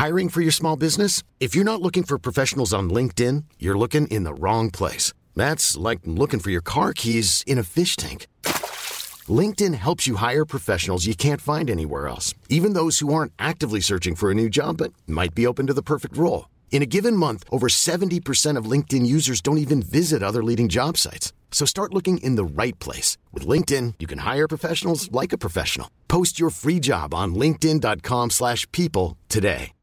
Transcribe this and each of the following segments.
Hiring for your small business? If you're not looking for professionals on LinkedIn, you're looking in the wrong place. That's like looking for your car keys in a fish tank. LinkedIn helps you hire professionals you can't find anywhere else, even those who aren't actively searching for a new job but might be open to the perfect role. In a given month, over 70% of LinkedIn users don't even visit other leading job sites. So start looking in the right place. With LinkedIn, you can hire professionals like a professional. Post your free job on linkedin.com/people today.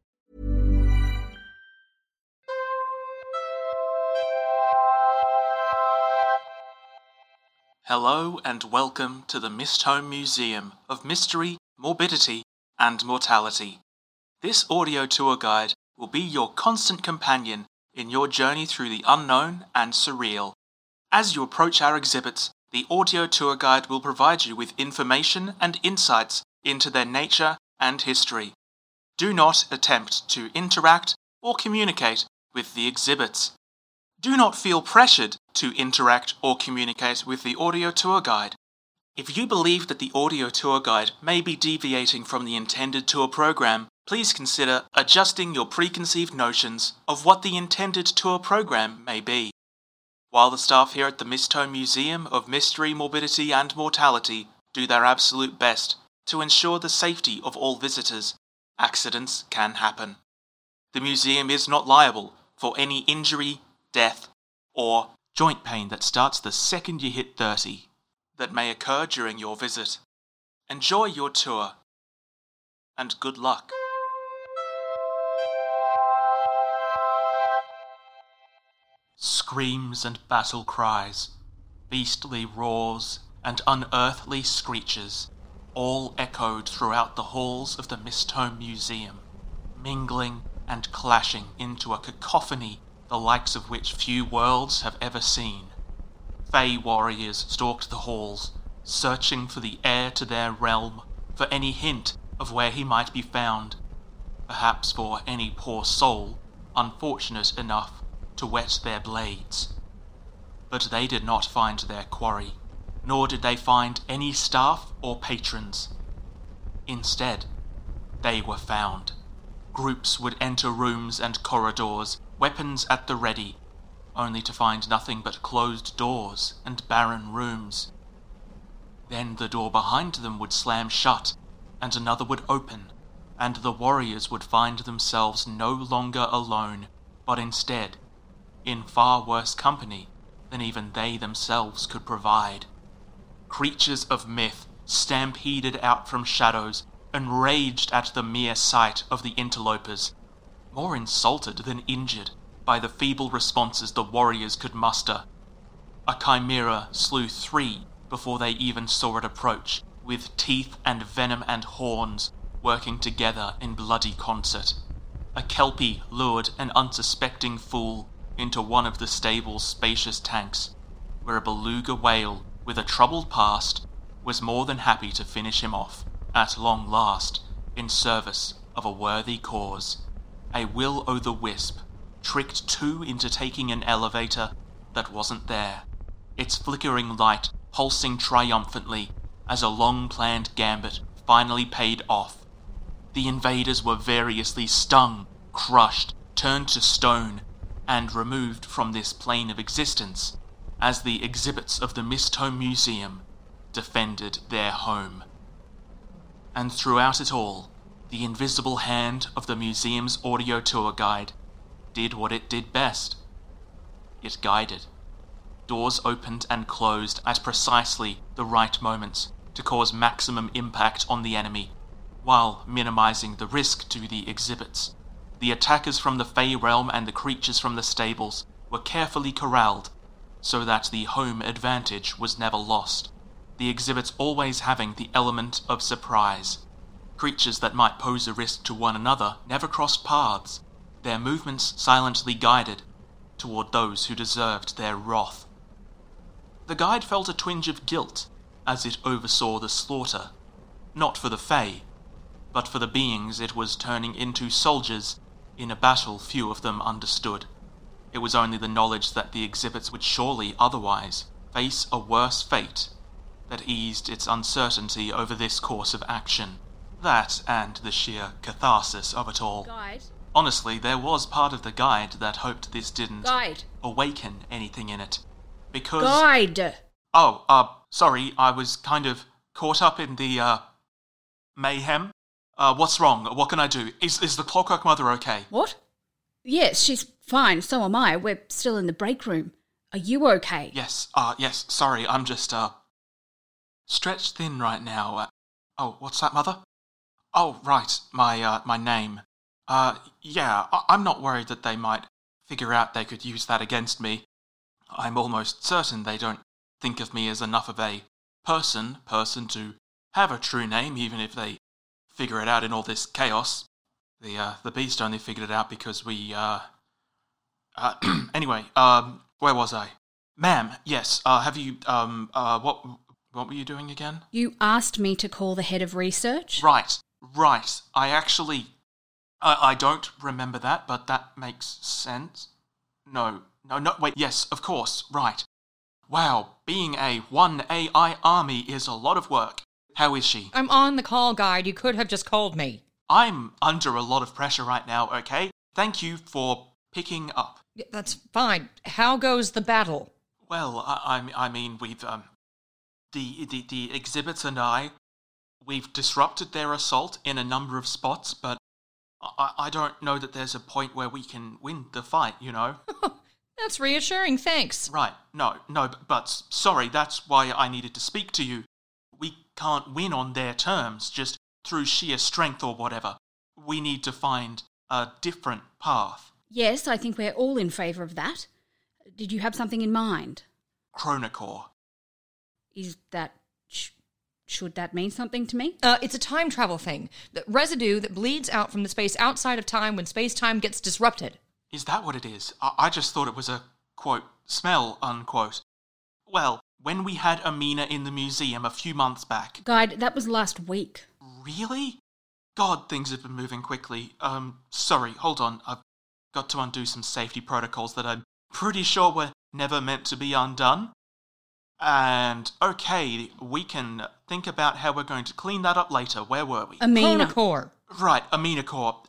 Hello and welcome to the Mist Home Museum of Mystery, Morbidity and Mortality. This audio tour guide will be your constant companion in your journey through the unknown and surreal. As you approach our exhibits, the audio tour guide will provide you with information and insights into their nature and history. Do not attempt to interact or communicate with the exhibits. Do not feel pressured to interact or communicate with the audio tour guide. If you believe that the audio tour guide may be deviating from the intended tour program, please consider adjusting your preconceived notions of what the intended tour program may be. While the staff here at the Mist Home Museum of Mystery, Morbidity and Mortality do their absolute best to ensure the safety of all visitors, accidents can happen. The museum is not liable for any injury, death, or joint pain that starts the second you hit 30 that may occur during your visit. Enjoy your tour, and good luck. Screams and battle cries, beastly roars and unearthly screeches, all echoed throughout the halls of the Mist Home Museum, mingling and clashing into a cacophony the likes of which few worlds have ever seen. Fey warriors stalked the halls, searching for the heir to their realm, for any hint of where he might be found, perhaps for any poor soul unfortunate enough to wet their blades. But they did not find their quarry, nor did they find any staff or patrons. Instead, they were found. Groups would enter rooms and corridors, weapons at the ready, only to find nothing but closed doors and barren rooms. Then the door behind them would slam shut, and another would open, and the warriors would find themselves no longer alone, but instead in far worse company than even they themselves could provide. Creatures of myth stampeded out from shadows, enraged at the mere sight of the interlopers, more insulted than injured by the feeble responses the warriors could muster. A chimera slew 3 before they even saw it approach, with teeth and venom and horns working together in bloody concert. A kelpie lured an unsuspecting fool into one of the stable's spacious tanks, where a beluga whale with a troubled past was more than happy to finish him off, at long last, in service of a worthy cause. A will-o'-the-wisp tricked 2 into taking an elevator that wasn't there, its flickering light pulsing triumphantly as a long-planned gambit finally paid off. The invaders were variously stung, crushed, turned to stone, and removed from this plane of existence as the exhibits of the Mist Home Museum defended their home. And throughout it all, the invisible hand of the museum's audio tour guide did what it did best. It guided. Doors opened and closed at precisely the right moments to cause maximum impact on the enemy, while minimizing the risk to the exhibits. The attackers from the Fey realm and the creatures from the stables were carefully corralled, so that the home advantage was never lost, the exhibits always having the element of surprise. Creatures that might pose a risk to one another never crossed paths, their movements silently guided toward those who deserved their wrath. The guide felt a twinge of guilt as it oversaw the slaughter, not for the Fey, but for the beings it was turning into soldiers in a battle few of them understood. It was only the knowledge that the exhibits would surely otherwise face a worse fate that eased its uncertainty over this course of action. That and the sheer catharsis of it all. Guide? Honestly, there was part of the guide that hoped this didn't Guide? awaken anything in it. Because... Guide! Sorry, I was kind of caught up in the, mayhem. What's wrong? What can I do? Is the Clockwork Mother okay? What? Yes, she's fine, so am I. We're still in the break room. Are you okay? Yes, sorry, I'm just, stretched thin right now. What's that, Mother? Oh, right, my name. I'm not worried that they might figure out they could use that against me. I'm almost certain they don't think of me as enough of a person to have a true name, even if they figure it out in all this chaos. The Beast only figured it out because we, anyway, where was I? Ma'am, yes, have you, what were you doing again? You asked me to call the head of research? Right. I actually, I don't remember that, but that makes sense. No, wait, yes, of course, right. Wow, being a 1 AI army is a lot of work. How is she? I'm on the call, Guide. You could have just called me. I'm under a lot of pressure right now, okay? Thank you for picking up. Yeah, that's fine. How goes the battle? Well, I mean, we've, the exhibits and we've disrupted their assault in a number of spots, but I don't know that there's a point where we can win the fight, you know? That's reassuring, thanks. Right, no, but sorry, that's why I needed to speak to you. We can't win on their terms, just through sheer strength or whatever. We need to find a different path. Yes, I think we're all in favour of that. Did you have something in mind? Chronocore. Is that... should that mean something to me? It's a time travel thing. The residue that bleeds out from the space outside of time when space-time gets disrupted. Is that what it is? I just thought it was a, quote, smell, unquote. Well, when we had Amina in the museum a few months back... Guide, that was last week. Really? God, things have been moving quickly. Sorry, hold on. I've got to undo some safety protocols that I'm pretty sure were never meant to be undone. And, okay, we can think about how we're going to clean that up later. Where were we? Amina. Chronocore. Right, Amina Core.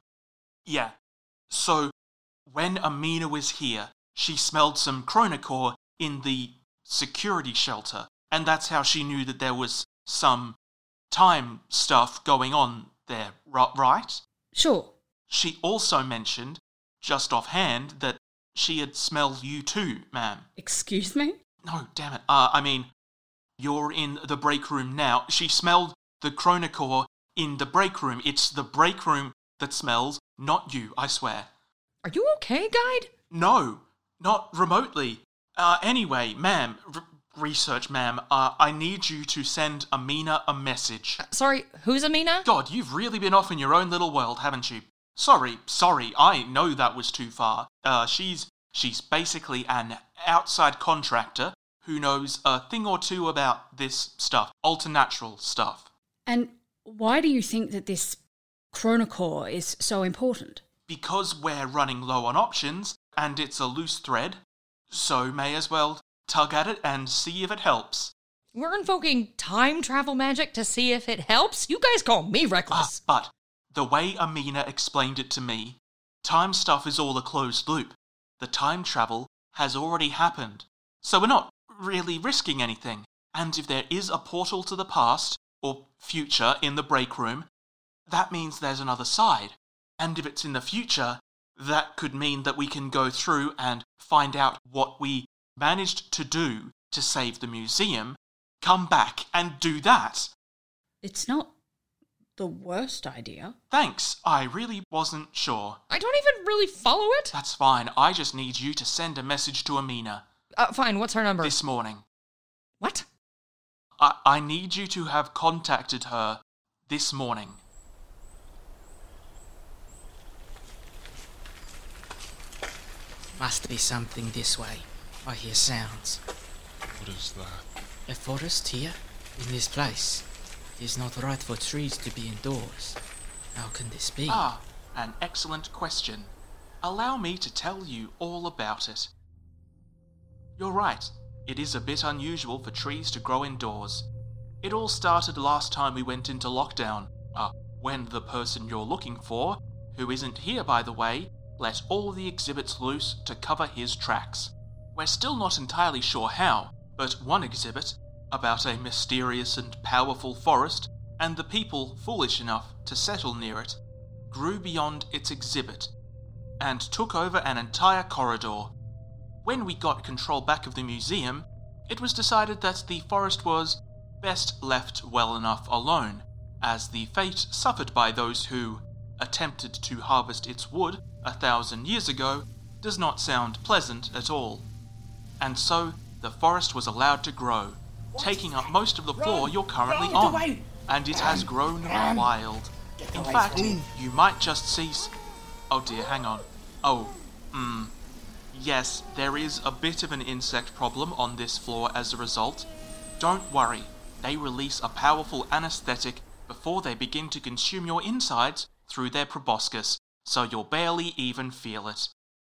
Yeah. So, when Amina was here, she smelled some Chronocore in the security shelter, and that's how she knew that there was some time stuff going on there, right? Sure. She also mentioned, just offhand, that she had smelled you too, ma'am. Excuse me? No, damn it. I mean, you're in the break room now. She smelled the Chronocore in the break room. It's the break room that smells, not you, I swear. Are you okay, Guide? No, not remotely. Anyway, ma'am, research ma'am, I need you to send Amina a message. Sorry, who's Amina? God, you've really been off in your own little world, haven't you? Sorry, I know that was too far. She's basically an outside contractor who knows a thing or two about this stuff, alternatural stuff. And why do you think that this Chronocore is so important? Because we're running low on options, and it's a loose thread, so may as well tug at it and see if it helps. We're invoking time travel magic to see if it helps? You guys call me reckless. But the way Amina explained it to me, time stuff is all a closed loop. The time travel has already happened, so we're not really risking anything. And if there is a portal to the past, or future, in the break room, that means there's another side. And if it's in the future, that could mean that we can go through and find out what we managed to do to save the museum, come back and do that. It's not the worst idea. Thanks, I really wasn't sure. I don't even really follow it. That's fine, I just need you to send a message to Amina. Fine, what's her number? This morning. What? I need you to have contacted her this morning. Must be something this way. I hear sounds. What is that? A forest here, in this place. It is not right for trees to be indoors. How can this be? An excellent question. Allow me to tell you all about it. You're right. It is a bit unusual for trees to grow indoors. It all started last time we went into lockdown, When the person you're looking for, who isn't here by the way, let all the exhibits loose to cover his tracks. We're still not entirely sure how, but one exhibit, about a mysterious and powerful forest, and the people foolish enough to settle near it, grew beyond its exhibit, and took over an entire corridor. When we got control back of the museum, it was decided that the forest was best left well enough alone, as the fate suffered by those who attempted to harvest its wood 1,000 years ago does not sound pleasant at all. And so the forest was allowed to grow, taking up most of the floor you're currently on, and it has grown wild. In fact, you might just see... Oh dear, hang on. Yes, there is a bit of an insect problem on this floor as a result. Don't worry, they release a powerful anesthetic before they begin to consume your insides through their proboscis, so you'll barely even feel it.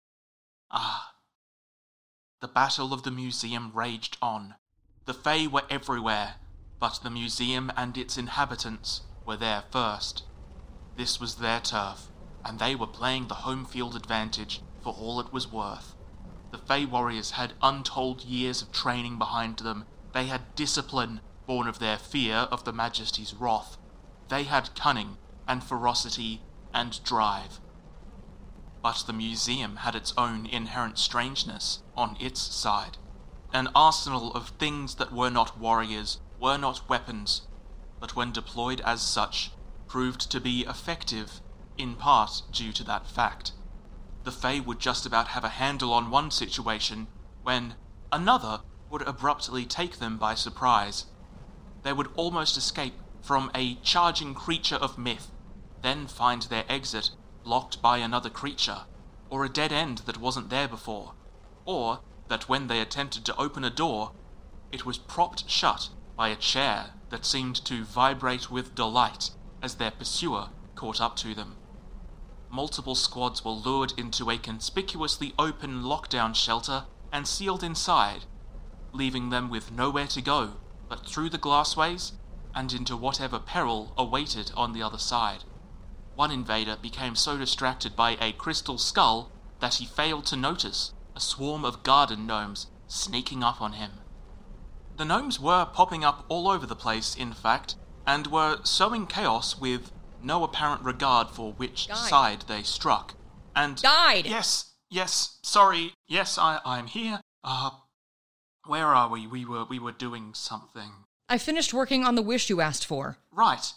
The battle of the museum raged on. The Fae were everywhere, but the museum and its inhabitants were there first. This was their turf, and they were playing the home field advantage for all it was worth. The Fae warriors had untold years of training behind them. They had discipline born of their fear of the Majesty's wrath. They had cunning and ferocity and drive. But the museum had its own inherent strangeness on its side. An arsenal of things that were not warriors, were not weapons, but when deployed as such, proved to be effective, in part due to that fact. The Fae would just about have a handle on one situation, when another would abruptly take them by surprise. They would almost escape from a charging creature of myth, then find their exit blocked by another creature, or a dead end that wasn't there before, or that when they attempted to open a door, it was propped shut by a chair that seemed to vibrate with delight as their pursuer caught up to them. Multiple squads were lured into a conspicuously open lockdown shelter and sealed inside, leaving them with nowhere to go but through the glassways and into whatever peril awaited on the other side. One invader became so distracted by a crystal skull that he failed to notice a swarm of garden gnomes sneaking up on him. The gnomes were popping up all over the place, in fact, and were sowing chaos with no apparent regard for which side they struck. And... Guide! Yes, sorry, yes, I'm here. Where are we? We were doing something. I finished working on the wish you asked for. Right.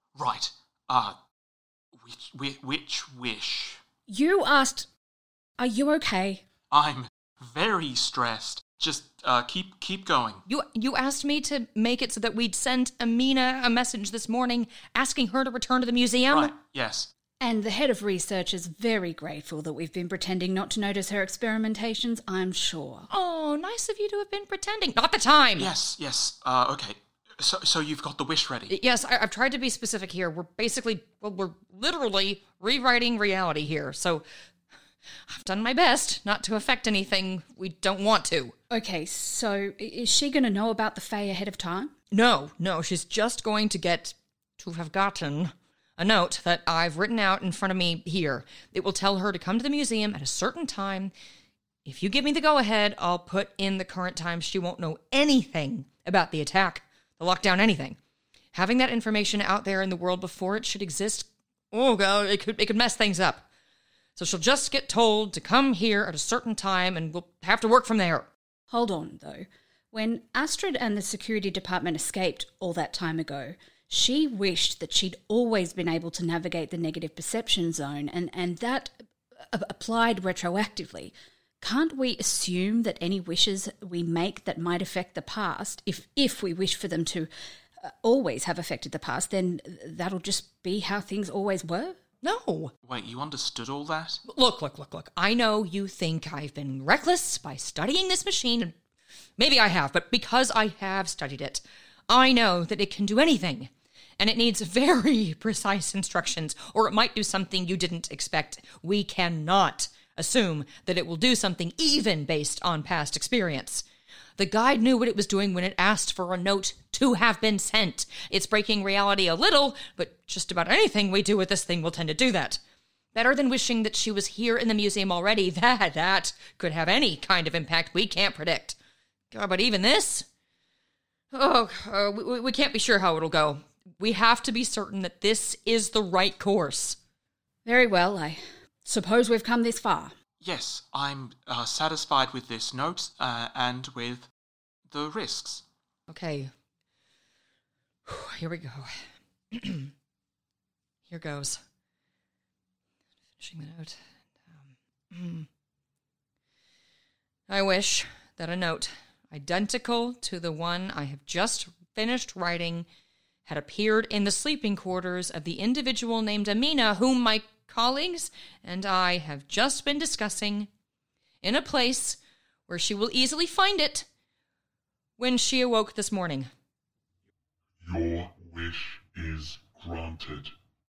Which wish? You asked, are you okay? I'm very stressed. Just, keep going. You asked me to make it so that we'd send Amina a message this morning asking her to return to the museum? Right, yes. And the head of research is very grateful that we've been pretending not to notice her experimentations, I'm sure. Oh, nice of you to have been pretending. Not the time! Yes, okay. So you've got the wish ready? Yes, I've tried to be specific here. We're literally rewriting reality here, so I've done my best not to affect anything we don't want to. Okay, so is she going to know about the Fae ahead of time? No, she's just going to have gotten a note that I've written out in front of me here. It will tell her to come to the museum at a certain time. If you give me the go-ahead, I'll put in the current time. She won't know anything about the attack, the lockdown, anything. Having that information out there in the world before it should exist, oh god, it could mess things up. So she'll just get told to come here at a certain time, and we'll have to work from there. Hold on, though. When Astrid and the security department escaped all that time ago, she wished that she'd always been able to navigate the negative perception zone, and that applied retroactively. Can't we assume that any wishes we make that might affect the past, if we wish for them to always have affected the past, then that'll just be how things always were? No. Wait, you understood all that? Look. I know you think I've been reckless by studying this machine, and maybe I have, but because I have studied it, I know that it can do anything. And it needs very precise instructions, or it might do something you didn't expect. We cannot assume that it will do something even based on past experience. The guide knew what it was doing when it asked for a note to have been sent. It's breaking reality a little, but just about anything we do with this thing will tend to do that. Better than wishing that she was here in the museum already. That could have any kind of impact we can't predict. God, but even this? We can't be sure how it'll go. We have to be certain that this is the right course. Very well, I suppose we've come this far. Yes, I'm satisfied with this note and with the risks. Okay. Here we go. Here goes. Finishing the note. I wish that a note identical to the one I have just finished writing had appeared in the sleeping quarters of the individual named Amina, whom my colleagues and I have just been discussing, in a place where she will easily find it when she awoke this morning. Your wish is granted.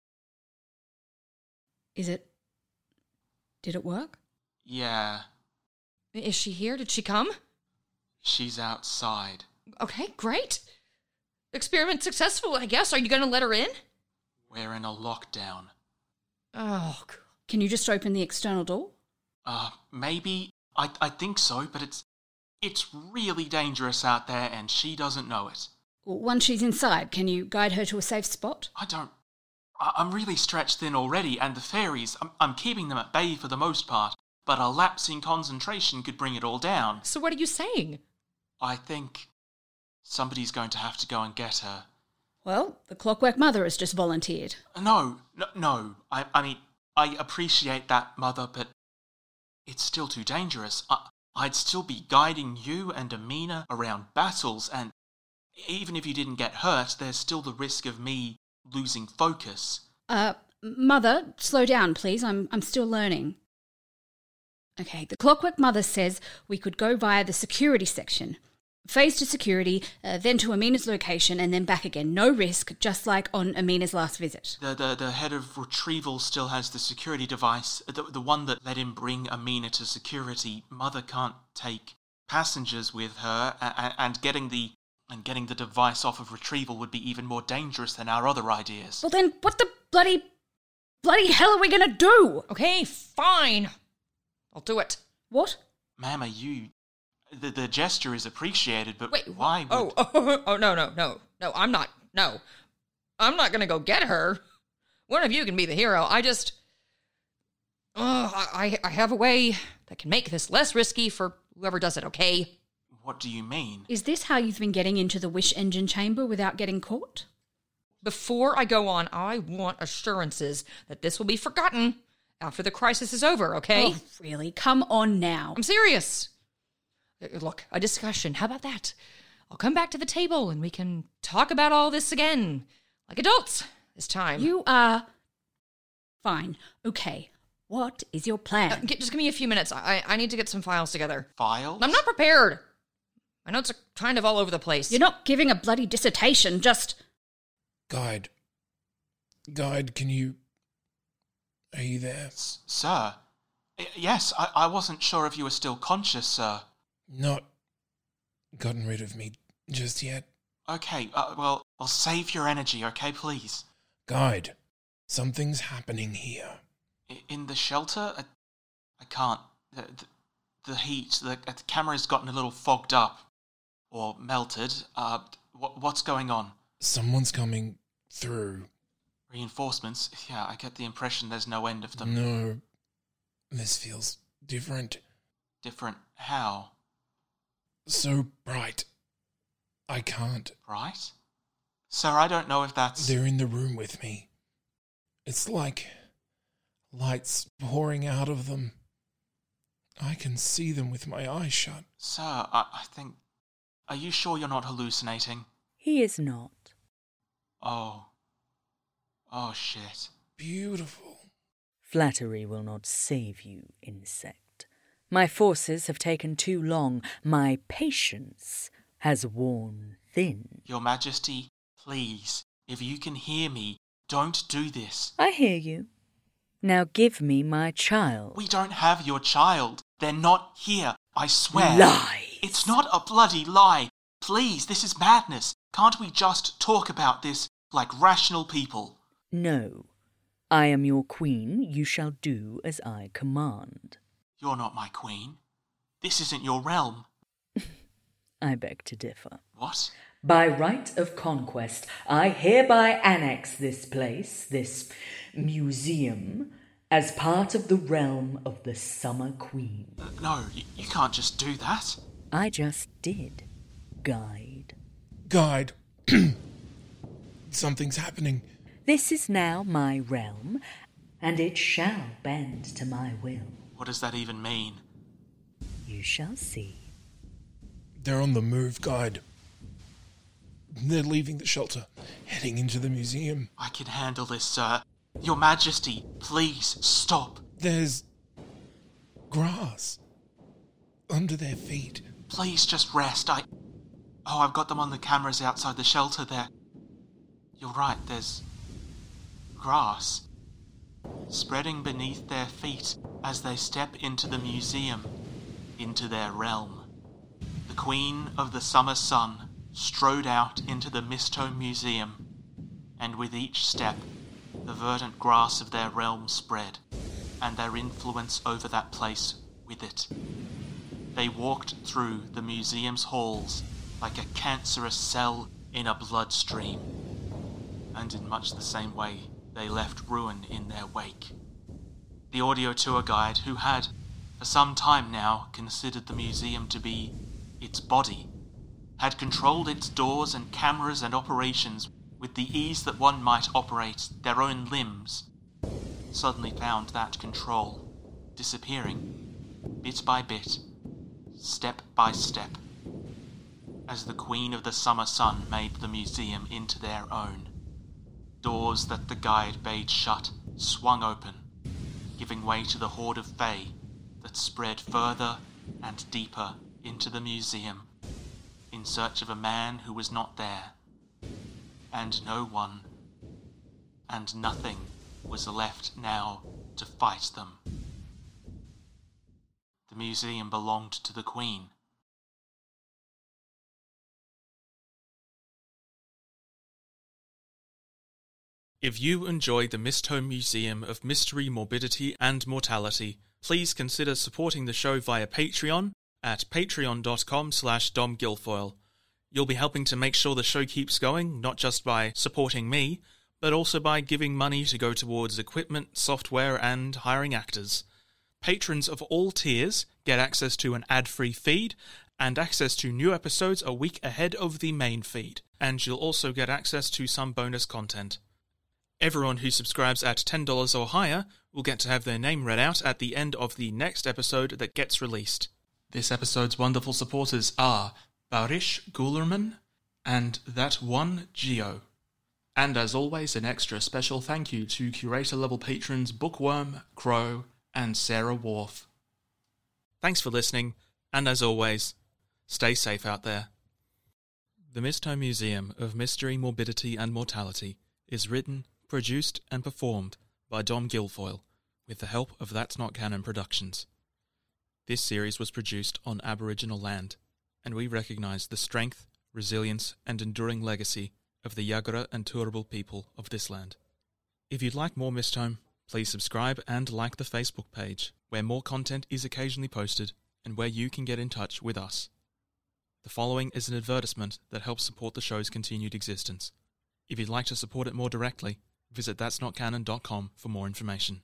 Did it work? Yeah, Is she here? Did she come? she's outside. Okay, great. Experiment successful, I guess. Are you going to let her in? We're in a lockdown. Oh, God. Can you just open the external door? Maybe. I think so, but it's really dangerous out there and she doesn't know it. Once she's inside, can you guide her to a safe spot? I'm really stretched thin already, and the fairies, I'm keeping them at bay for the most part, but a lapse in concentration could bring it all down. So what are you saying? I think somebody's going to have to go and get her. Well, the Clockwork Mother has just volunteered. No. I mean, I appreciate that, Mother, but it's still too dangerous. I'd still be guiding you and Amina around battles, and even if you didn't get hurt, there's still the risk of me losing focus. Mother, slow down, please. I'm still learning. Okay, the Clockwork Mother says we could go via the security section. Phase to security, then to Amina's location, and then back again. No risk, just like on Amina's last visit. The head of retrieval still has the security device, the one that let him bring Amina to security. Mother can't take passengers with her, and getting the device off of retrieval would be even more dangerous than our other ideas. Well then, what the bloody hell are we gonna do? Okay, fine. I'll do it. What? Ma'am, the gesture is appreciated, but Wait, why would... No, I'm not. No. I'm not going to go get her. One of you can be the hero. I have a way that can make this less risky for whoever does it, okay? What do you mean? Is this how you've been getting into the Wish Engine chamber without getting caught? Before I go on, I want assurances that this will be forgotten after the crisis is over, okay? Oh, really? Come on now. I'm serious. Look, a discussion. How about that? I'll come back to the table and we can talk about all this again. Like adults this time. You are... Fine. Okay. What is your plan? Just give me a few minutes. I need to get some files together. Files? I'm not prepared. My notes are kind of all over the place. You're not giving a bloody dissertation, just... Guide, can you... Are you there? Sir? Yes, I wasn't sure if you were still conscious, sir. Not gotten rid of me just yet. Okay, well, save your energy, okay, please? Guide, something's happening here. In the shelter? I can't. The heat, the camera's gotten a little fogged up. Or melted. What's going on? Someone's coming through. Reinforcements? Yeah, I get the impression there's no end of them. No, this feels different. Different how? So bright. I can't. Bright? Sir, I don't know if that's... They're in the room with me. It's like lights pouring out of them. I can see them with my eyes shut. Sir, I think... Are you sure you're not hallucinating? He is not. Oh, shit. Beautiful. Flattery will not save you, insect. My forces have taken too long. My patience has worn thin. Your Majesty, please, if you can hear me, don't do this. I hear you. Now give me my child. We don't have your child. They're not here, I swear. Lie! It's not a bloody lie. Please, this is madness. Can't we just talk about this like rational people? No. I am your queen. You shall do as I command. You're not my queen. This isn't your realm. I beg to differ. What? By right of conquest, I hereby annex this place, this museum, as part of the realm of the Summer Queen. No, you can't just do that. I just did, Guide. Guide. Something's happening. This is now my realm, and it shall bend to my will. What does that even mean? You shall see. They're on the move, Guide. They're leaving the shelter, heading into the museum. I can handle this, sir. Your Majesty, please stop. There's grass under their feet. Please just rest. I've got them on the cameras outside the shelter there. You're right, there's grass spreading beneath their feet as they step into the museum, into their realm. The Queen of the Summer Sun strode out into the Misthome Museum, and with each step, the verdant grass of their realm spread, and their influence over that place with it. They walked through the museum's halls like a cancerous cell in a bloodstream, and in much the same way they left ruin in their wake. The audio tour guide, who had, for some time now, considered the museum to be its body, had controlled its doors and cameras and operations with the ease that one might operate their own limbs, suddenly found that control disappearing, bit by bit, step by step, as the Queen of the Summer Sun made the museum into their own. Doors that the guide bade shut swung open, giving way to the horde of Fae that spread further and deeper into the museum, in search of a man who was not there, and no one and nothing was left now to fight them. The museum belonged to the Queen. If you enjoyed the Misthome Museum of Mystery, Morbidity and Mortality, please consider supporting the show via Patreon at patreon.com/domguilfoyle. You'll be helping to make sure the show keeps going, not just by supporting me, but also by giving money to go towards equipment, software, and hiring actors. Patrons of all tiers get access to an ad-free feed and access to new episodes a week ahead of the main feed, and you'll also get access to some bonus content. Everyone who subscribes at $10 or higher will get to have their name read out at the end of the next episode that gets released. This episode's wonderful supporters are Barish Gulerman and That One Geo. And as always, an extra special thank you to curator-level patrons Bookworm, Crow, and Sarah Wharf. Thanks for listening, and as always, stay safe out there. The Misthome Museum of Mystery, Morbidity and Mortality is written, produced and performed by Dom Guilfoyle, with the help of That's Not Canon Productions. This series was produced on Aboriginal land, and we recognise the strength, resilience and enduring legacy of the Yagara and Turrbal people of this land. If you'd like more Misthome, please subscribe and like the Facebook page, where more content is occasionally posted and where you can get in touch with us. The following is an advertisement that helps support the show's continued existence. If you'd like to support it more directly, visit that'snotcanon.com for more information.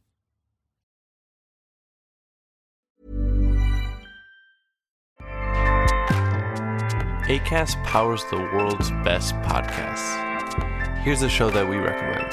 Acast powers the world's best podcasts. Here's a show that we recommend.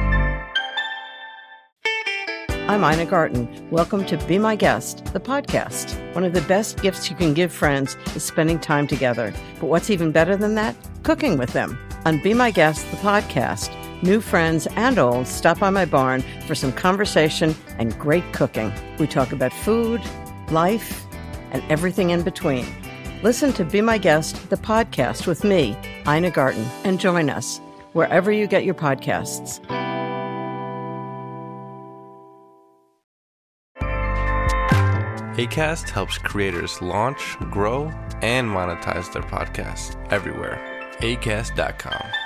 I'm Ina Garten. Welcome to Be My Guest, the podcast. One of the best gifts you can give friends is spending time together. But what's even better than that? Cooking with them. On Be My Guest, the podcast, new friends and old stop by my barn for some conversation and great cooking. We talk about food, life, and everything in between. Listen to Be My Guest, the podcast with me, Ina Garten, and join us wherever you get your podcasts. Acast helps creators launch, grow, and monetize their podcasts everywhere. Acast.com.